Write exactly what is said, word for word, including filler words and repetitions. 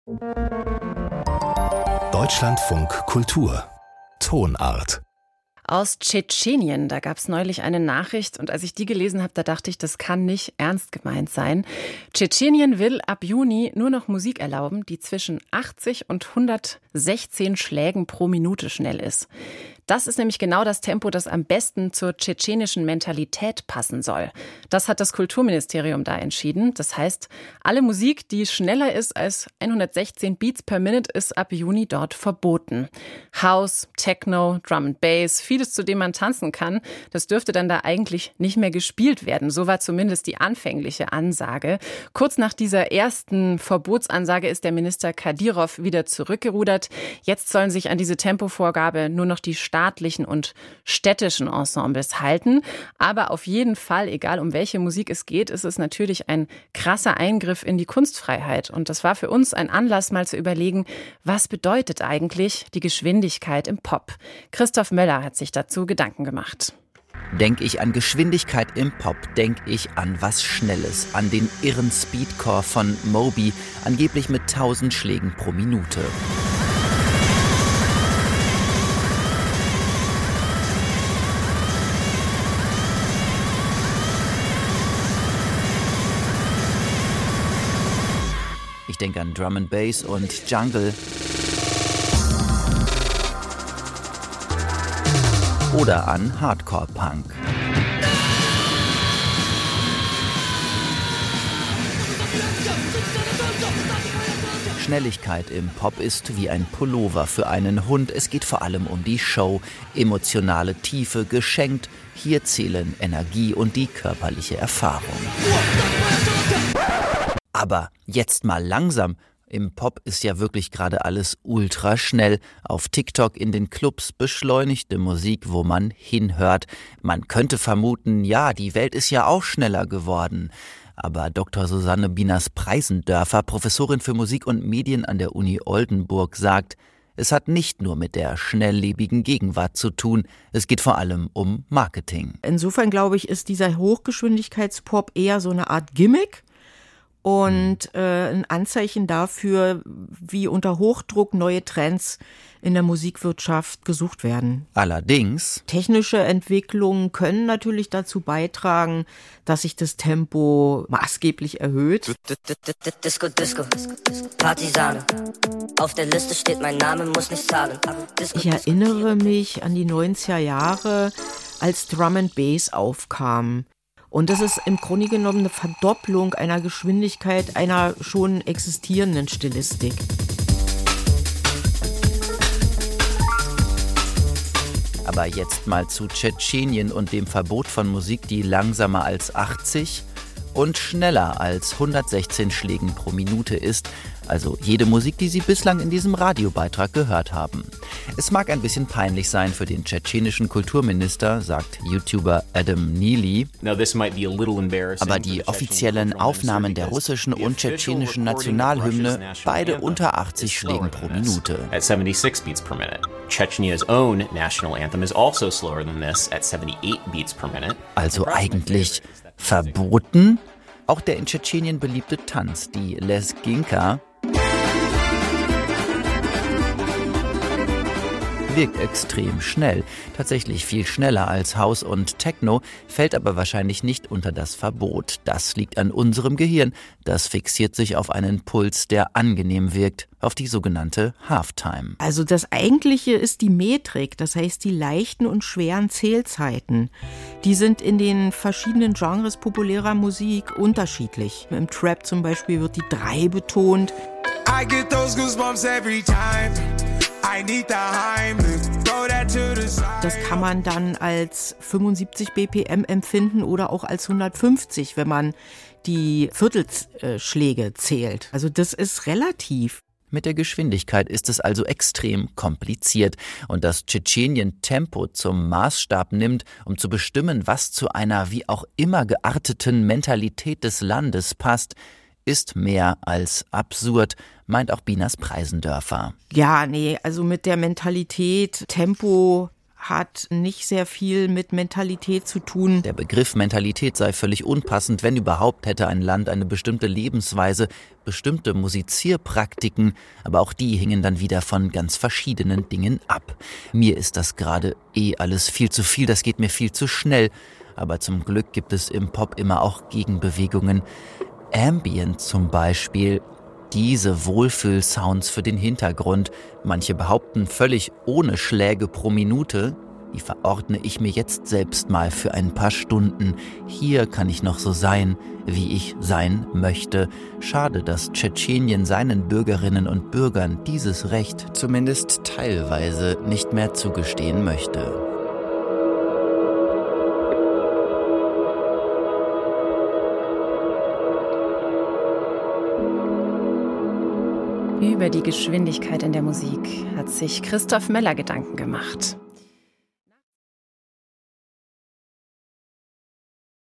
Deutschlandfunk Kultur Tonart. Aus Tschetschenien, da gab es neulich eine Nachricht und als ich die gelesen habe, da dachte ich, das kann nicht ernst gemeint sein. Tschetschenien will ab Juni nur noch Musik erlauben, die zwischen achtzig und hundertsechzehn Schlägen pro Minute schnell ist. Das ist nämlich genau das Tempo, das am besten zur tschetschenischen Mentalität passen soll. Das hat das Kulturministerium da entschieden. Das heißt, alle Musik, die schneller ist als hundertsechzehn Beats per Minute, ist ab Juni dort verboten. House, Techno, Drum and Bass, vieles, zu dem man tanzen kann, das dürfte dann da eigentlich nicht mehr gespielt werden. So war zumindest die anfängliche Ansage. Kurz nach dieser ersten Verbotsansage ist der Minister Kadyrov wieder zurückgerudert. Jetzt sollen sich an diese Tempovorgabe nur noch die staatlichen und städtischen Ensembles halten. Aber auf jeden Fall, egal um welche Musik es geht, ist es natürlich ein krasser Eingriff in die Kunstfreiheit. Und das war für uns ein Anlass, mal zu überlegen, was bedeutet eigentlich die Geschwindigkeit im Pop? Christoph Möller hat sich dazu Gedanken gemacht. Denk ich an Geschwindigkeit im Pop, denk ich an was Schnelles, an den irren Speedcore von Moby, angeblich mit tausend Schlägen pro Minute. Ich denke an Drum and Bass und Jungle. Oder an Hardcore-Punk. Schnelligkeit im Pop ist wie ein Pullover für einen Hund. Es geht vor allem um die Show, emotionale Tiefe geschenkt. Hier zählen Energie und die körperliche Erfahrung. Aber jetzt mal langsam. Im Pop ist ja wirklich gerade alles ultra schnell. Auf TikTok in den Clubs beschleunigte Musik, wo man hinhört. Man könnte vermuten, ja, die Welt ist ja auch schneller geworden. Aber Doktor Susanne Bieners-Preisendörfer, Professorin für Musik und Medien an der Uni Oldenburg, sagt, es hat nicht nur mit der schnelllebigen Gegenwart zu tun, es geht vor allem um Marketing. Insofern, glaube ich, ist dieser Hochgeschwindigkeitspop eher so eine Art Gimmick. Und äh, ein Anzeichen dafür, wie unter Hochdruck neue Trends in der Musikwirtschaft gesucht werden. Allerdings, technische Entwicklungen können natürlich dazu beitragen, dass sich das Tempo maßgeblich erhöht. Disco, Disco, Partisane. Auf der Liste steht mein Name, muss nicht zahlen. Ich erinnere mich an die neunziger Jahre, als Drum and Bass aufkam. Und das ist im Grunde genommen eine Verdopplung einer Geschwindigkeit einer schon existierenden Stilistik. Aber jetzt mal zu Tschetschenien und dem Verbot von Musik, die langsamer als achtzig und schneller als hundertsechzehn Schlägen pro Minute ist. Also jede Musik, die Sie bislang in diesem Radiobeitrag gehört haben. Es mag ein bisschen peinlich sein für den tschetschenischen Kulturminister, sagt YouTuber Adam Neely. Aber die offiziellen Aufnahmen der russischen und tschetschenischen Nationalhymne, beide unter achtzig Schlägen pro Minute. Also eigentlich verboten? Auch der in Tschetschenien beliebte Tanz, die Lezginka, wirkt extrem schnell. Tatsächlich viel schneller als House und Techno, fällt aber wahrscheinlich nicht unter das Verbot. Das liegt an unserem Gehirn. Das fixiert sich auf einen Puls, der angenehm wirkt, auf die sogenannte Halftime. Also das Eigentliche ist die Metrik, das heißt die leichten und schweren Zählzeiten. Die sind in den verschiedenen Genres populärer Musik unterschiedlich. Im Trap zum Beispiel wird die drei betont. I get those goosebumps every time. Das kann man dann als fünfundsiebzig B P M empfinden oder auch als hundertfünfzig, wenn man die Viertelschläge zählt. Also das ist relativ. Mit der Geschwindigkeit ist es also extrem kompliziert. Und dass Tschetschenien Tempo zum Maßstab nimmt, um zu bestimmen, was zu einer wie auch immer gearteten Mentalität des Landes passt, ist mehr als absurd, meint auch Bieners-Preisendörfer. Ja, nee, also mit der Mentalität Tempo hat nicht sehr viel mit Mentalität zu tun. Der Begriff Mentalität sei völlig unpassend. Wenn überhaupt, hätte ein Land eine bestimmte Lebensweise, bestimmte Musizierpraktiken, aber auch die hingen dann wieder von ganz verschiedenen Dingen ab. Mir ist das gerade eh alles viel zu viel, das geht mir viel zu schnell. Aber zum Glück gibt es im Pop immer auch Gegenbewegungen. Ambient zum Beispiel, diese Wohlfühlsounds für den Hintergrund, manche behaupten völlig ohne Schläge pro Minute, die verordne ich mir jetzt selbst mal für ein paar Stunden. Hier kann ich noch so sein, wie ich sein möchte. Schade, dass Tschetschenien seinen Bürgerinnen und Bürgern dieses Recht zumindest teilweise nicht mehr zugestehen möchte. Über die Geschwindigkeit in der Musik hat sich Christoph Meller Gedanken gemacht.